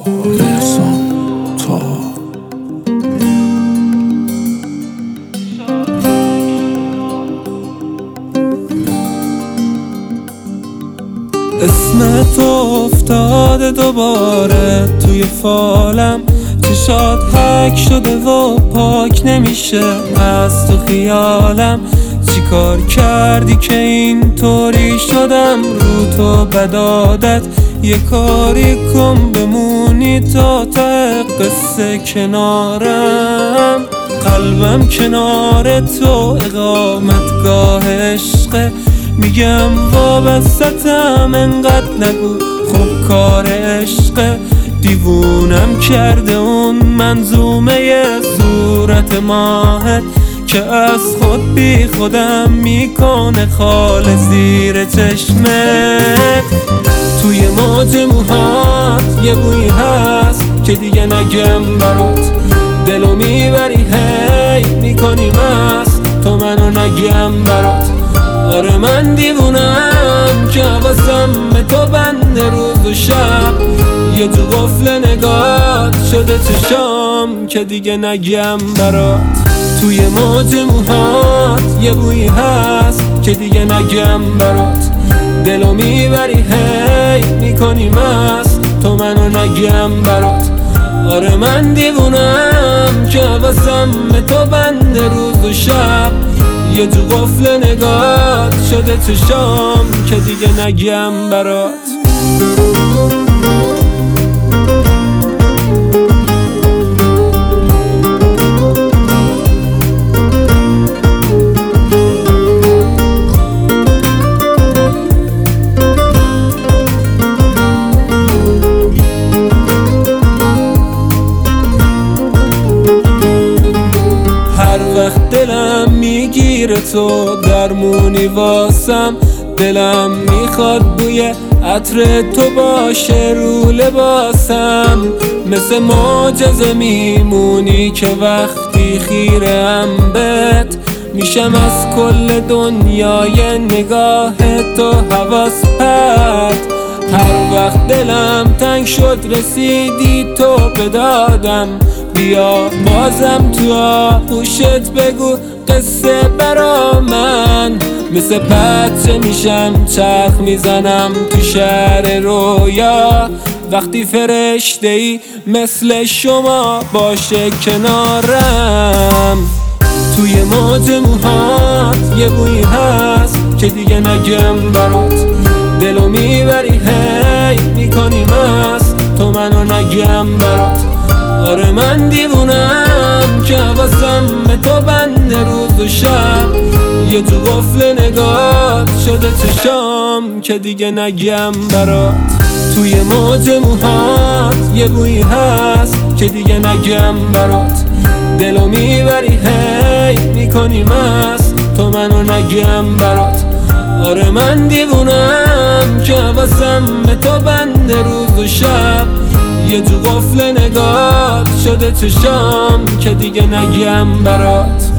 احسان تا اسمت افتاده دوباره توی فالم، چشات حک شده و پاک نمیشه از تو خیالم. چی کار کردی که اینطوری شدم رو تو بدادت؟ یه کاری کن بمونی تا قصه کنارم. قلبم کنار تو اقامتگاه عشقه، میگم وابستم انقدر نگو خب کار عشقه. دیوونم کرده اون منظومه صورت ماهت که از خود بی خودم میکنه خال زیر چشمت. توی موج موهات یه بویی هست که دیگه نگم برات، دلو میبری هی میکنی مست تو منو نگم برات. آره من دیوونم که حواسم به تو بنده روز و شب، یه جو قفل نگات شده چشام که دیگه نگم برات. توی موج موهات یه بویی هست که دیگه نگم برات، دلو میبری هی میکنی مست تو منو نگم برات. آره من دیوونم که حواسم به تو بنده روز و شب، یه جو قفل نگات شده چشام که دیگه نگم برات. دلم میگیره تو درمونی واسم، دلم میخواد بوی عطر تو باشه رو لباسم. مثل معجزه میمونی که وقتی خیرم بهت میشم از کل دنیای نگاه تو حواس پرت. هر وقت دلم تنگ شد رسیدی تو به دادم، بیا بازم تو آغوشت بگو قصه برا من. مثل بچه میشم چرخ میزنم تو شهر رویا، وقتی فرشته ای مثل شما باشه کنارم. توی موج موهات یه بویی هست که دیگه نگم برات، دلو میبری هی میکنی مست تو منو نگم برات. آره من دیوونم که حواسم به تو بنده روز و شب، یه جو قفل نگات شده چشام که دیگه نگم برات. توی موج موهات یه بویی هست که دیگه نگم برات، دلو میبری هی میکنی مست تو منو نگم برات. آره من دیوونم که حواسم به تو بنده روز و شب، یه جو قفل نگات شده چشام که دیگه نگم برات.